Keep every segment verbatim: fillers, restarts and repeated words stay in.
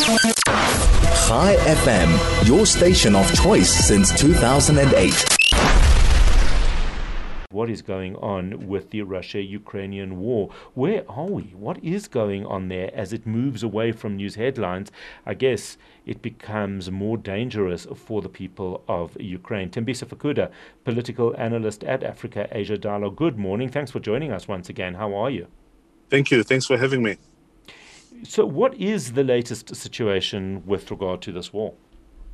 Chai F M, your station of choice since two thousand eight. What is going on with the Russia-Ukrainian war? Where are we? What is going on there as it moves away from news headlines? I guess it becomes more dangerous for the people of Ukraine. Tembisa Fakuda, political analyst at Africa Asia Dialogue. Good morning. Thanks for joining us once again. How are you? Thank you. Thanks for having me. So what is the latest situation with regard to this war?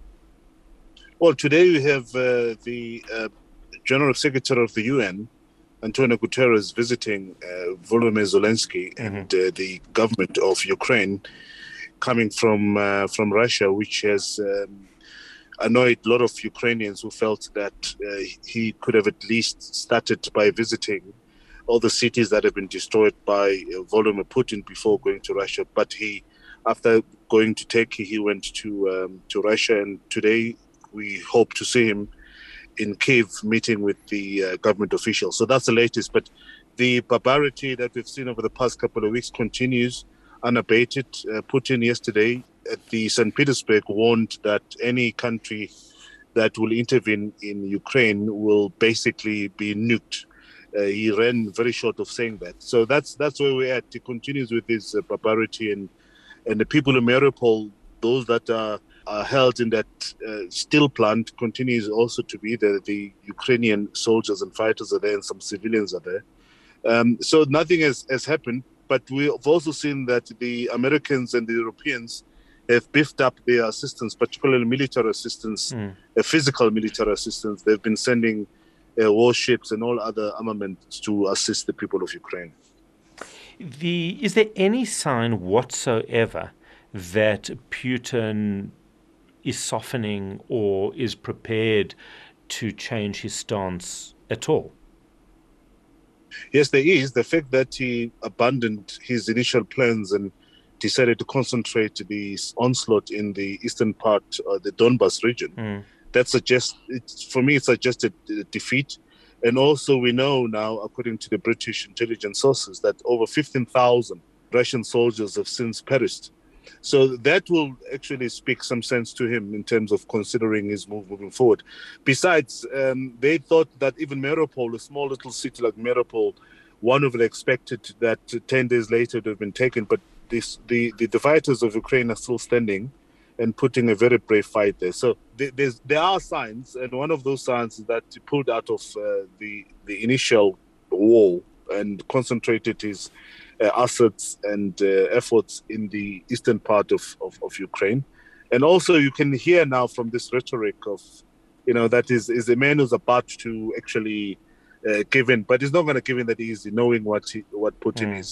Well, today we have uh, the uh, General Secretary of the U N, Antonio Guterres, visiting uh, Volodymyr Zelensky mm-hmm. and uh, the government of Ukraine, coming from uh, from Russia, which has um, annoyed a lot of Ukrainians who felt that uh, he could have at least started by visiting all the cities that have been destroyed by uh, Volodymyr Putin before going to Russia. But he, after going to Turkey, he went to um, to Russia, and today we hope to see him in Kyiv meeting with the uh, government officials. So that's the latest. But the barbarity that we've seen over the past couple of weeks continues unabated. Uh, Putin yesterday at the Saint Petersburg warned that any country that will intervene in Ukraine will basically be nuked. Uh, he ran very short of saying that. So that's that's where we're at. He continues with his uh, barbarity, and and the people in Mariupol, those that are, are held in that uh, steel plant, continues also to be there. The Ukrainian soldiers and fighters are there, and some civilians are there. Um, so nothing has, has happened, but we've also seen that the Americans and the Europeans have beefed up their assistance, particularly military assistance, mm. uh, physical military assistance. They've been sending Uh, warships and all other armaments to assist the people of Ukraine. The, is there any sign whatsoever that Putin is softening or is prepared to change his stance at all? Yes, there is. The fact that he abandoned his initial plans and decided to concentrate the onslaught in the eastern part of the Donbas region, mm. That suggests, it's, for me, it suggested defeat. And also we know now, according to the British intelligence sources, that over fifteen thousand Russian soldiers have since perished. So that will actually speak some sense to him in terms of considering his move moving forward. Besides, um, they thought that even Mariupol, a small little city like Mariupol, one would have expected that ten days later it would have been taken. But this, the, the, the fighters of Ukraine are still standing and putting a very brave fight there. So there's, there are signs, and one of those signs is that he pulled out of uh, the, the initial war and concentrated his uh, assets and uh, efforts in the eastern part of, of, of Ukraine. And also you can hear now from this rhetoric of, you know, that is, is a man who's about to actually uh, give in, but he's not going to give in that easy, knowing what, he, what Putin mm. is.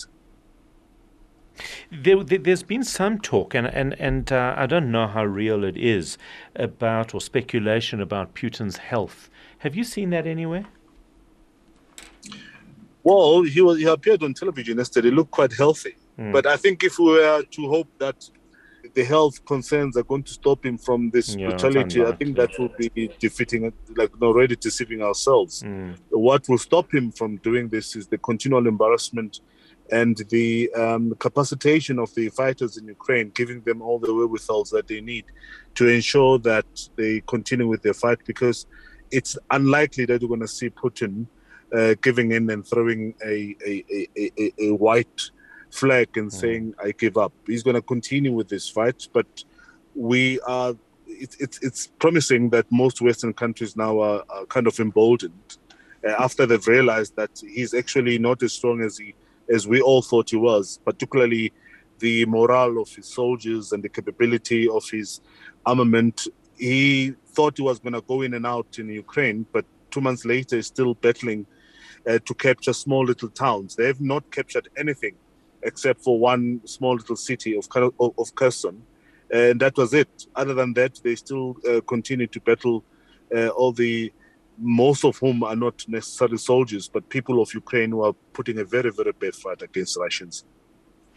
There, there's been some talk, and and and uh, I don't know how real it is, about or speculation about Putin's health. Have you seen that anywhere? Well, he was he appeared on television yesterday. He looked quite healthy, mm. but I think if we were to hope that the health concerns are going to stop him from this yeah, brutality, I think that will be defeating, like already deceiving ourselves. Mm. What will stop him from doing this is the continual embarrassment and the um, capacitation of the fighters in Ukraine, giving them all the wherewithals that they need to ensure that they continue with their fight, because it's unlikely that we're going to see Putin uh, giving in and throwing a, a, a, a, a white flag and mm. saying, I give up. He's going to continue with this fight, but we are, it's, it's, it's promising that most Western countries now are, are kind of emboldened uh, after they've realized that he's actually not as strong as he as we all thought he was, particularly the morale of his soldiers and the capability of his armament. He thought he was going to go in and out in Ukraine, but two months later he's still battling uh, to capture small little towns. They have not captured anything except for one small little city of, of, of Kherson, and that was it. Other than that, they still uh, continue to battle uh, all the most of whom are not necessarily soldiers, but people of Ukraine who are putting a very, very bad fight against Russians.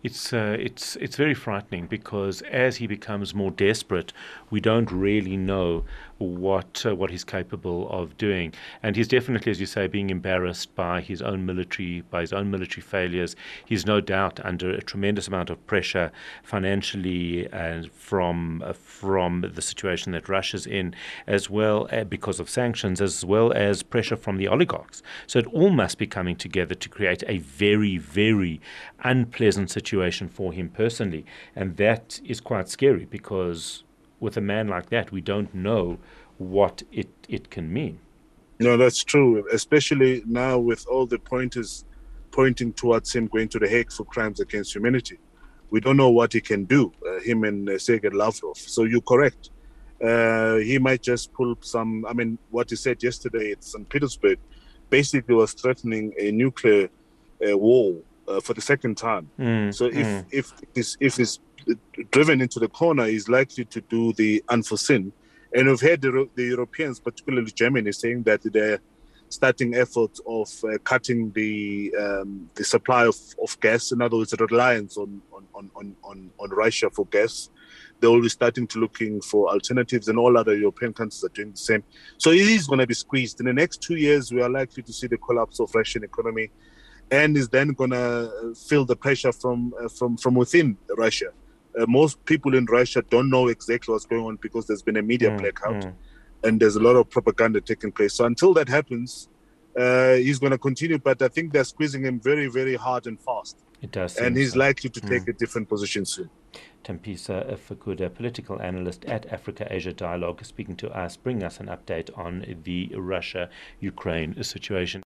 It's uh, it's it's very frightening because as he becomes more desperate, we don't really know what uh, what he's capable of doing, and he's definitely, as you say, being embarrassed by his own military by his own military failures. He's no doubt under a tremendous amount of pressure financially and from uh, from the situation that Russia's in, as well uh, because of sanctions, as well as pressure from the oligarchs. So it all must be coming together to create a very very unpleasant situation for him personally, and that is quite scary because with a man like that, we don't know what it, it can mean. No, that's true, especially now with all the pointers pointing towards him going to the Hague for crimes against humanity. We don't know what he can do, uh, him and uh, Sergei Lavrov. So you're correct. Uh, he might just pull some, I mean, what he said yesterday at Saint Petersburg basically was threatening a nuclear uh, war uh, for the second time. Mm, so if, mm. if, if, if he's driven into the corner, he's likely to do the unforeseen. And we've heard the, the Europeans, particularly Germany, saying that they're starting efforts of uh, cutting the um, the supply of, of gas. In other words, the reliance on on, on, on on Russia for gas. They will be starting to looking for alternatives, and all other European countries are doing the same. So it is going to be squeezed. In the next two years, we are likely to see the collapse of Russian economy, and is then going to feel the pressure from uh, from from within Russia. Uh, most people in Russia don't know exactly what's going on because there's been a media mm, blackout mm. and there's a lot of propaganda taking place. So until that happens, uh, he's going to continue. But I think they're squeezing him very, very hard and fast. It does. And he's so. likely to take mm. a different position soon. Thembisa Fakuda, political analyst at Africa-Asia Dialogue, speaking to us, bringing us an update on the Russia-Ukraine situation.